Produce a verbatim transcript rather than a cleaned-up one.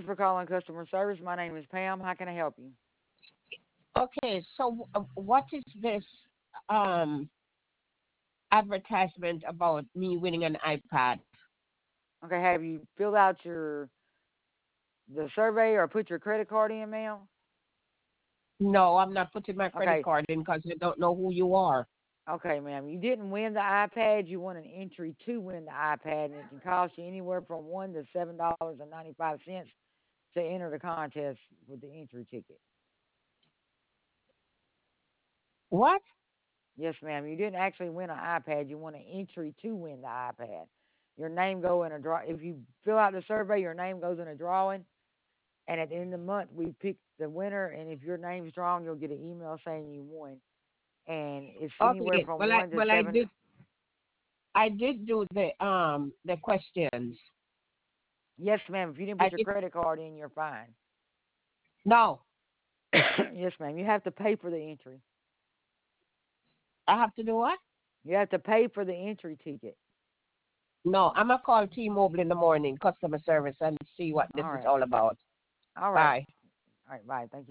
for calling customer service. My name is Pam. How can I help you? Okay, so uh, what is this um advertisement about me winning an iPad? Okay, have you filled out your the survey or put your credit card in, ma'am? No, I'm not putting my credit Okay, card in because I don't know who you are. okay, ma'am. You didn't win the iPad. You won an entry to win the iPad, and it can cost you anywhere from one to seven dollars and ninety five cents to enter the contest with the entry ticket. What? Yes, ma'am. You didn't actually win an iPad. You won an entry to win the iPad. Your name go in a draw. If you fill out the survey, your name goes in a drawing, and at the end of the month, we pick the winner. And if your name's drawn, you'll get an email saying you won. And it's anywhere Okay, from well I one to well I seven. did I did do the um the questions. Yes, ma'am. If you didn't I put your did credit card in, you're fine. no. Yes, ma'am. You have to pay for the entry. I have to do what? You have to pay for the entry ticket. No, I'm gonna call T-Mobile in the morning, customer service, and see what this All is right. all about. All right. Bye. All right. Bye. Thank you.